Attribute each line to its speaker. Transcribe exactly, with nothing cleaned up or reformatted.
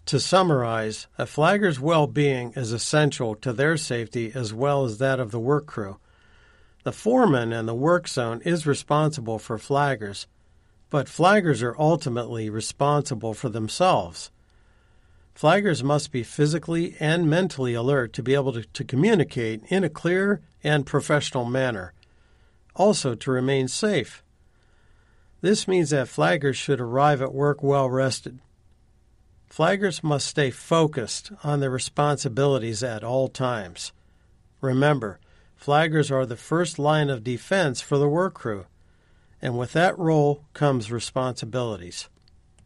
Speaker 1: To summarize, a flagger's well-being is essential to their safety as well as that of the work crew. The foreman in the work zone is responsible for flaggers, but flaggers are ultimately responsible for themselves. Flaggers must be physically and mentally alert to be able to, to communicate in a clear and professional manner, also to remain safe. This means that flaggers should arrive at work well rested. Flaggers must stay focused on their responsibilities at all times. Remember, flaggers are the first line of defense for the work crew, and with that role comes responsibilities.